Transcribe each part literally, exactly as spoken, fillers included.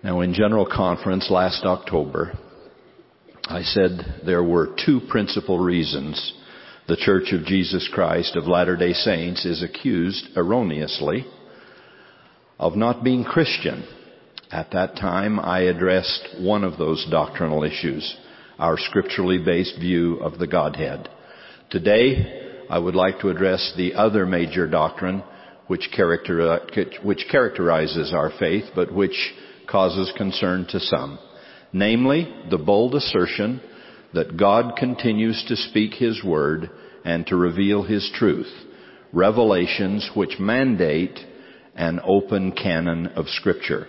Now, in General Conference last October, I said there were two principal reasons the Church of Jesus Christ of Latter-day Saints is accused erroneously of not being Christian. At that time, I addressed one of those doctrinal issues, our scripturally based view of the Godhead. Today, I would like to address the other major doctrine which, character, which characterizes our faith, but which causes concern to some. Namely, the bold assertion that God continues to speak His Word and to reveal His truth, revelations which mandate an open canon of Scripture.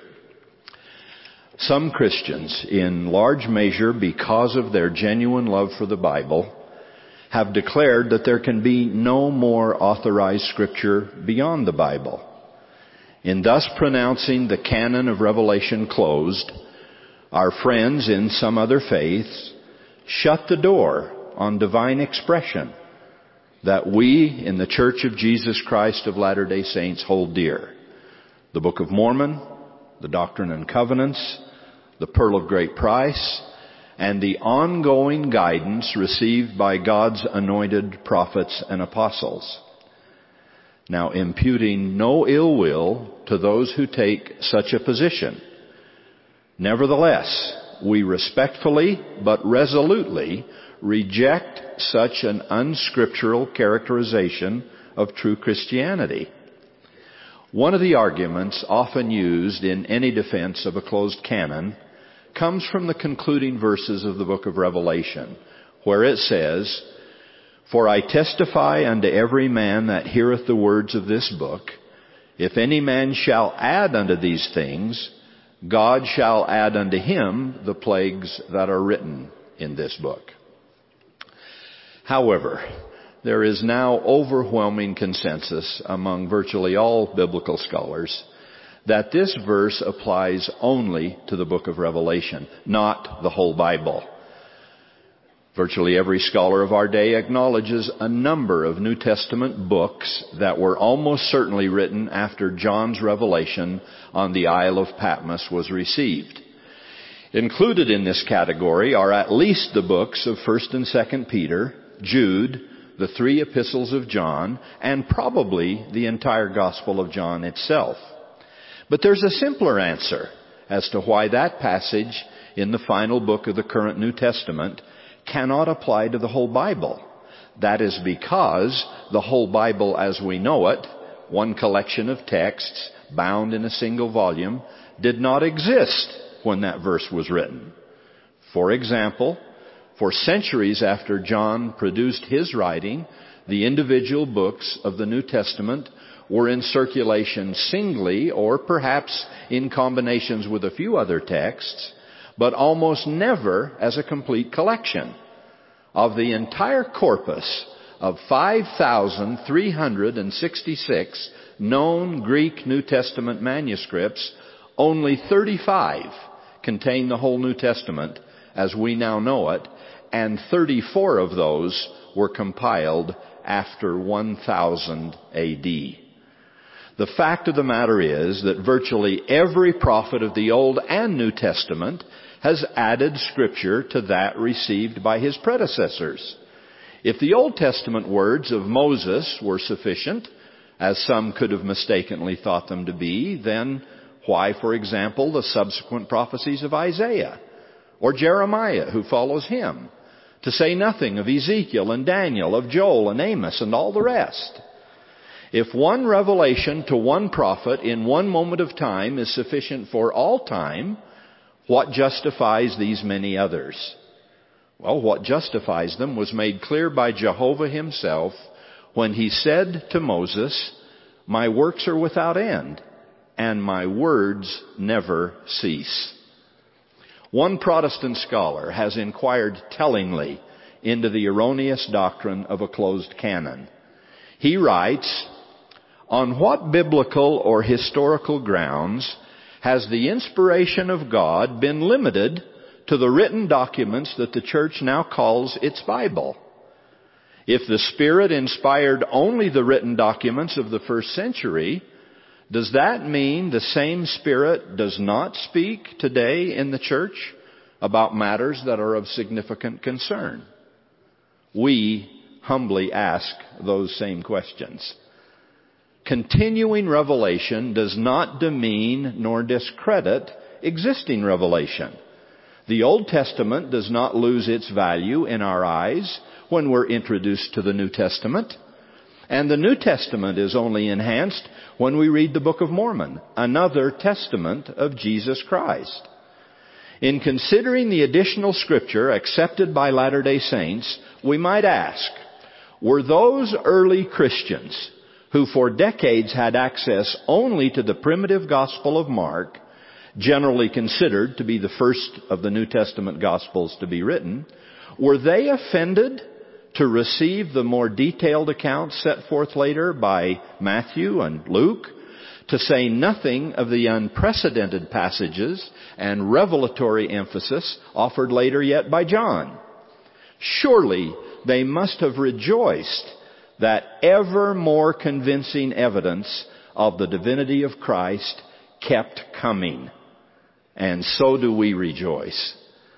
Some Christians, in large measure because of their genuine love for the Bible, have declared that there can be no more authorized Scripture beyond the Bible. In thus pronouncing the canon of Revelation closed, our friends in some other faiths shut the door on divine expression that we in the Church of Jesus Christ of Latter-day Saints hold dear. The Book of Mormon, the Doctrine and Covenants, the Pearl of Great Price, and the ongoing guidance received by God's anointed prophets and apostles. Now, imputing no ill will to those who take such a position, nevertheless, we respectfully but resolutely reject such an unscriptural characterization of true Christianity. One of the arguments often used in any defense of a closed canon comes from the concluding verses of the book of Revelation, where it says, "For I testify unto every man that heareth the words of this book, if any man shall add unto these things, God shall add unto him the plagues that are written in this book." However, there is now overwhelming consensus among virtually all biblical scholars that this verse applies only to the book of Revelation, not the whole Bible. Virtually every scholar of our day acknowledges a number of New Testament books that were almost certainly written after John's revelation on the Isle of Patmos was received. Included in this category are at least the books of First and Second Peter, Jude, the three epistles of John, and probably the entire Gospel of John itself. But there's a simpler answer as to why that passage in the final book of the current New Testament cannot apply to the whole Bible. That is because the whole Bible as we know it, one collection of texts bound in a single volume, did not exist when that verse was written. For example, for centuries after John produced his writing, the individual books of the New Testament were in circulation singly or perhaps in combinations with a few other texts, but almost never as a complete collection. Of the entire corpus of five thousand three hundred sixty-six known Greek New Testament manuscripts, only thirty-five contain the whole New Testament as we now know it, and thirty-four of those were compiled after one thousand A D. The fact of the matter is that virtually every prophet of the Old and New Testament has added Scripture to that received by his predecessors. If the Old Testament words of Moses were sufficient, as some could have mistakenly thought them to be, then why, for example, the subsequent prophecies of Isaiah or Jeremiah, who follows him, to say nothing of Ezekiel and Daniel, of Joel and Amos and all the rest? If one revelation to one prophet in one moment of time is sufficient for all time, what justifies these many others? Well, what justifies them was made clear by Jehovah himself when he said to Moses, "My works are without end, and my words never cease." One Protestant scholar has inquired tellingly into the erroneous doctrine of a closed canon. He writes, "On what biblical or historical grounds has the inspiration of God been limited to the written documents that the church now calls its Bible? If the Spirit inspired only the written documents of the first century, Does that mean the same Spirit does not speak today in the church about matters that are of significant concern? We humbly ask those same questions. Continuing revelation does not demean nor discredit existing revelation. The Old Testament does not lose its value in our eyes when we're introduced to the New Testament. And the New Testament is only enhanced when we read the Book of Mormon, another testament of Jesus Christ. In considering the additional Scripture accepted by Latter-day Saints, we might ask, were those early Christians who for decades had access only to the primitive Gospel of Mark, generally considered to be the first of the New Testament Gospels to be written, were they offended to receive the more detailed accounts set forth later by Matthew and Luke, to say nothing of the unprecedented passages and revelatory emphasis offered later yet by John? Surely they must have rejoiced that ever more convincing evidence of the divinity of Christ kept coming. And so do we rejoice.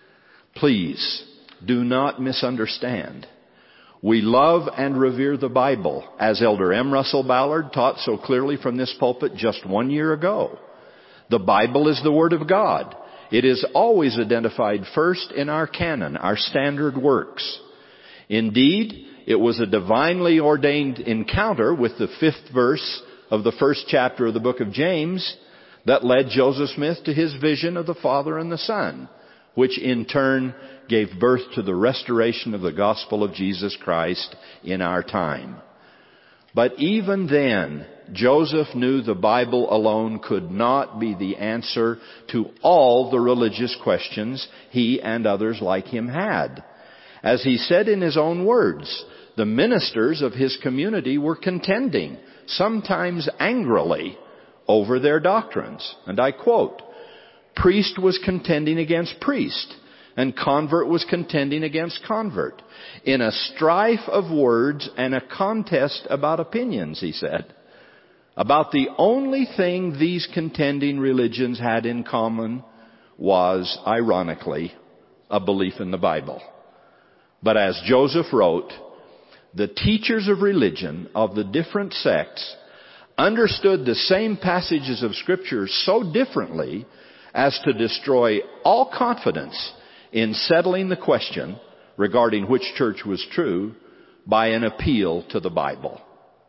Please, do not misunderstand. We love and revere the Bible, as Elder M. Russell Ballard taught so clearly from this pulpit just one year ago. The Bible is the Word of God. It is always identified first in our canon, our standard works. Indeed, it was a divinely ordained encounter with the fifth verse of the first chapter of the book of James that led Joseph Smith to his vision of the Father and the Son, which in turn gave birth to the restoration of the gospel of Jesus Christ in our time. But even then, Joseph knew the Bible alone could not be the answer to all the religious questions he and others like him had. As he said in his own words, the ministers of his community were contending, sometimes angrily, over their doctrines. And I quote, "Priest was contending against priest, and convert was contending against convert, in a strife of words and a contest about opinions," he said. About the only thing these contending religions had in common was, ironically, a belief in the Bible. But as Joseph wrote, the teachers of religion of the different sects understood the same passages of Scripture so differently as to destroy all confidence in settling the question regarding which church was true by an appeal to the Bible.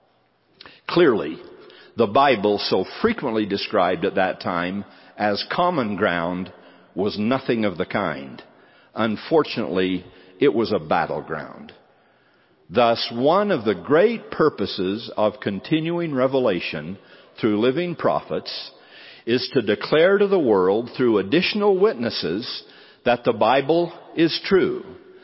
Clearly, the Bible, so frequently described at that time as common ground, was nothing of the kind. Unfortunately, it was a battleground. Thus, one of the great purposes of continuing revelation through living prophets is to declare to the world through additional witnesses that the Bible is true.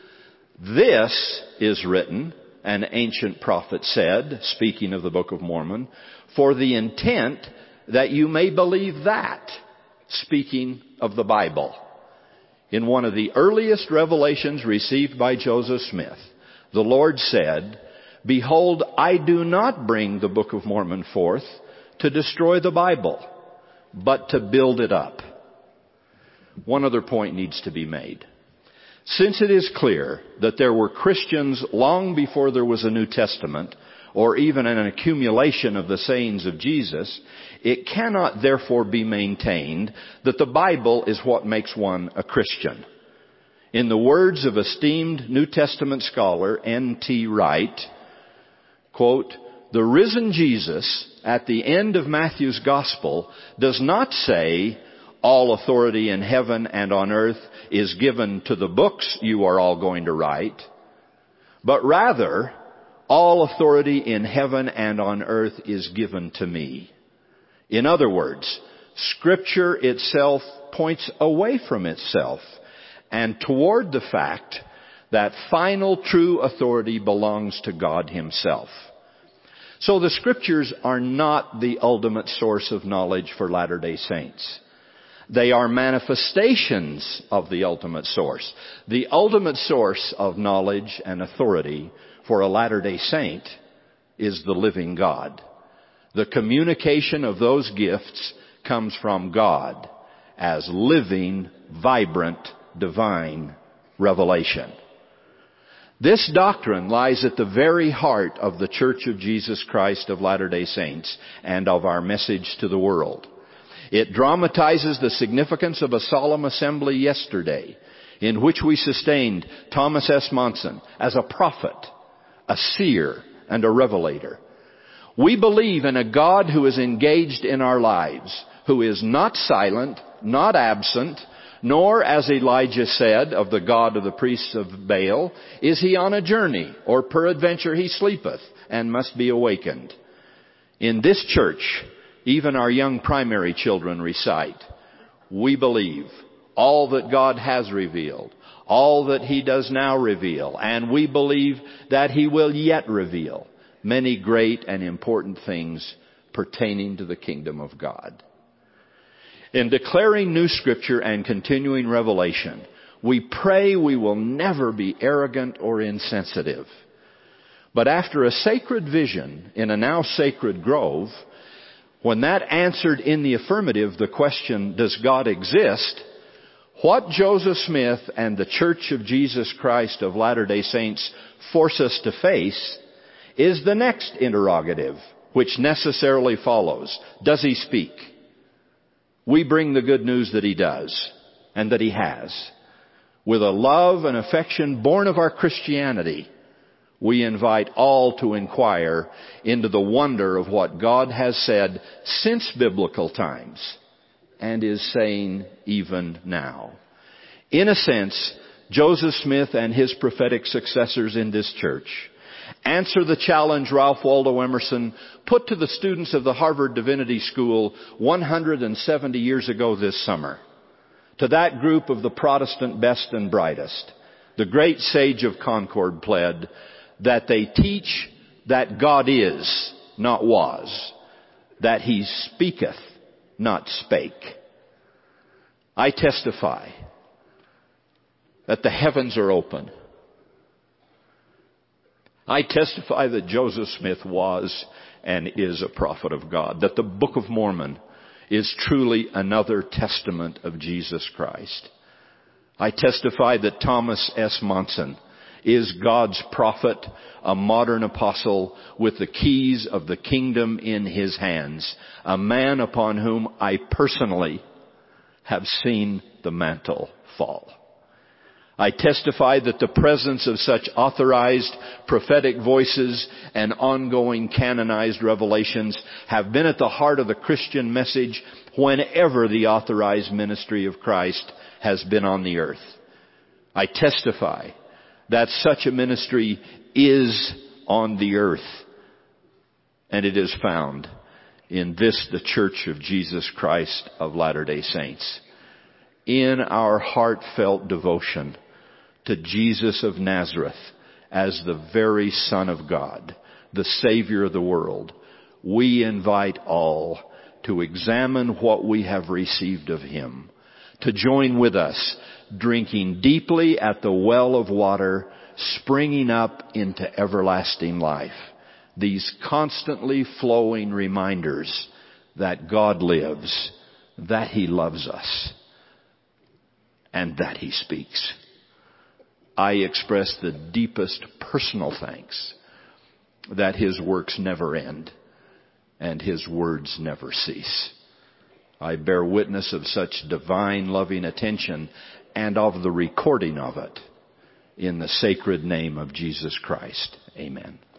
This is written, an ancient prophet said, speaking of the Book of Mormon, for the intent that you may believe that, speaking of the Bible. In one of the earliest revelations received by Joseph Smith, the Lord said, "Behold, I do not bring the Book of Mormon forth to destroy the Bible, but to build it up." One other point needs to be made. Since it is clear that there were Christians long before there was a New Testament, or even an accumulation of the sayings of Jesus, it cannot therefore be maintained that the Bible is what makes one a Christian. In the words of esteemed New Testament scholar N T Wright, quote, "The risen Jesus at the end of Matthew's Gospel does not say, 'All authority in heaven and on earth is given to the books you are all going to write,' but rather, 'All authority in heaven and on earth is given to me.' In other words, Scripture itself points away from itself and toward the fact that final true authority belongs to God Himself. So the Scriptures are not the ultimate source of knowledge for Latter-day Saints. They are manifestations of the ultimate source. The ultimate source of knowledge and authority for a Latter-day Saint is the living God. The communication of those gifts comes from God as living, vibrant, divine revelation. This doctrine lies at the very heart of the Church of Jesus Christ of Latter-day Saints and of our message to the world. It dramatizes the significance of a solemn assembly yesterday in which we sustained Thomas S. Monson as a prophet, a seer, and a revelator. We believe in a God who is engaged in our lives, who is not silent, not absent, nor, as Elijah said of the God of the priests of Baal, is he on a journey, or peradventure he sleepeth, and must be awakened. In this church, even our young primary children recite, we believe all that God has revealed, all that he does now reveal, and we believe that he will yet reveal many great and important things pertaining to the kingdom of God. In declaring new scripture and continuing revelation, we pray we will never be arrogant or insensitive. But after a sacred vision in a now sacred grove, when that answered in the affirmative the question, does God exist? What Joseph Smith and the Church of Jesus Christ of Latter-day Saints force us to face is the next interrogative, which necessarily follows. Does he speak? We bring the good news that he does, and that he has. With a love and affection born of our Christianity, we invite all to inquire into the wonder of what God has said since biblical times, and is saying even now. In a sense, Joseph Smith and his prophetic successors in this church answer the challenge Ralph Waldo Emerson put to the students of the Harvard Divinity School one hundred seventy years ago this summer. To that group of the Protestant best and brightest, the great sage of Concord pled that they teach that God is, not was, that he speaketh, not spake. I testify that the heavens are open. I testify that Joseph Smith was and is a prophet of God, that the Book of Mormon is truly another testament of Jesus Christ. I testify that Thomas S. Monson is God's prophet, a modern apostle with the keys of the kingdom in his hands, a man upon whom I personally have seen the mantle fall. I testify that the presence of such authorized prophetic voices and ongoing canonized revelations have been at the heart of the Christian message whenever the authorized ministry of Christ has been on the earth. I testify that such a ministry is on the earth, and it is found in this, the Church of Jesus Christ of Latter-day Saints. In our heartfelt devotion to Jesus of Nazareth as the very Son of God, the Savior of the world, we invite all to examine what we have received of him, to join with us, drinking deeply at the well of water, springing up into everlasting life. These constantly flowing reminders that God lives, that he loves us, and that he speaks. I express the deepest personal thanks that his works never end and his words never cease. I bear witness of such divine loving attention and of the recording of it in the sacred name of Jesus Christ. Amen.